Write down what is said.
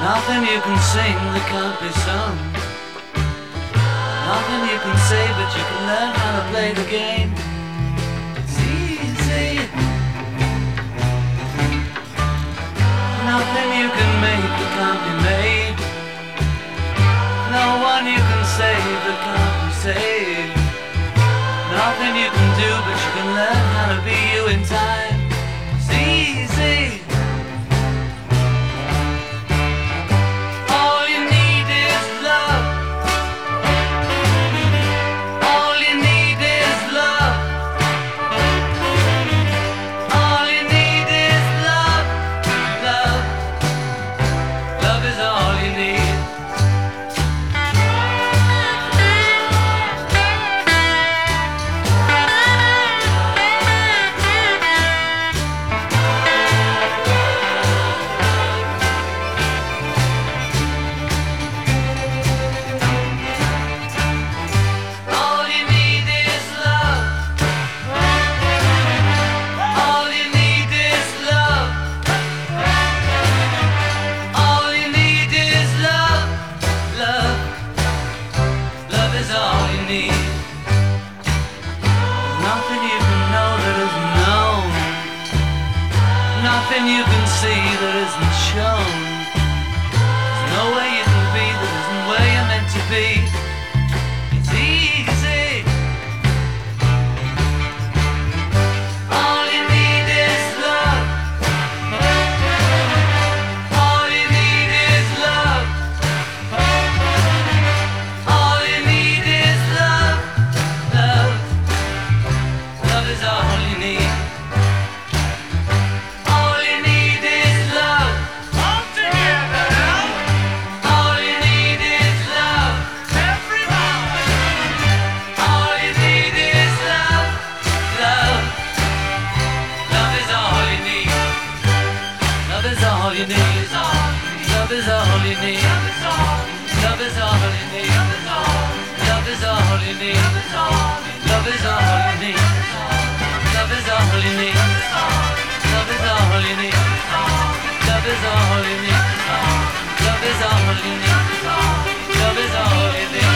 Nothing you can sing that can't be sung. Nothing you can say, but you can learn how to play the game. It's easy. Nothing you can make that can't be made. No one you can save that can't be saved. Nothing you can do, but you can learn how to be you in time. It's easy. All you need is love. All you need is love. All you need is love. Love. Love is all you need. Nothing you can see that isn't shown. There's no way you can be that isn't where you're meant to be. It's easy. All you need is love. All you need is love. All you need is love. Love. Love is all you need. All you need. Love is all you need. Love is all you need. Love is all you need. Love is all you need. Love is all you need. Love is all you need. Love is all you need. Love is all you need. Love is all you need.